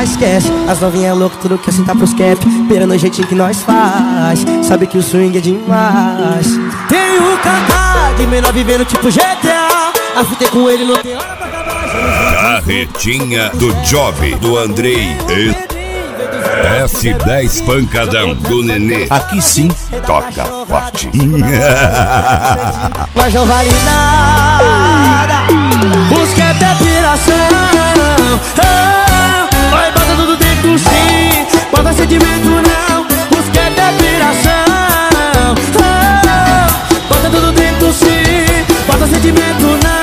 esquece, as novinhas loucas, tudo quer sentar pros cap. Pera no jeitinho que nós faz, sabe que o swing é demais. Tem o Kaká de menor vivendo tipo GTA. Afutei com ele, não tem hora pra acabar. Carretinha do Job, do Andrei e S10 Pancadão do Nenê. Aqui sim, toca forte. Mas não vale nada, busca até piração. Vai, bota tudo dentro sim, bota sentimento não, busca até piração. Bota tudo dentro sim, bota sentimento não.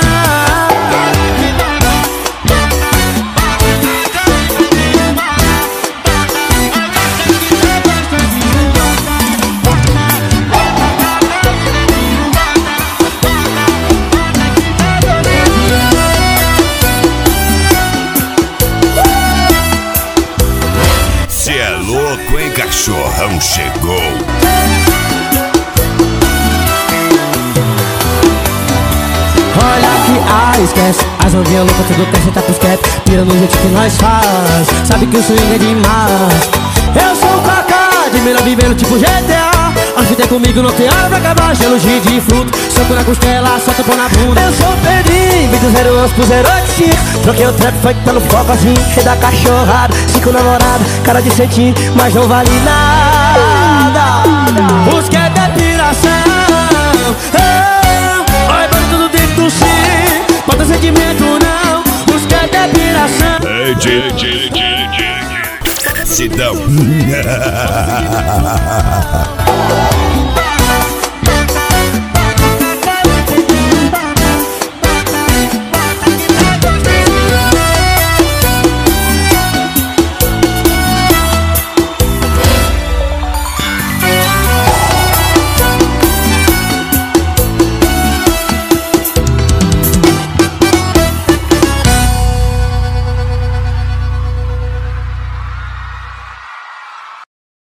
Cê é louco, hein, cachorrão chegou. Olha que esquece, as novinhas loucas, tudo quer sentar pros cap. Pira no jeito que nós faz, sabe que o swing é demais. Eu sou o Kaká, de melhor vivendo tipo GTA. A fita é comigo, não tem hora pra acabar. Gelo de fruto, soco na costela, solta pão na bunda. Eu sou o Pedrinho, vim do 011 pro 085. Troquei o trap, foi pelo foco assim, cheio da cachorrada. 5 namorados, cara de cetim, mas não vale nada. Busca até piração. Olha, bota tudo dentro do sim, bota sentimento não, busca até piração. Sidão.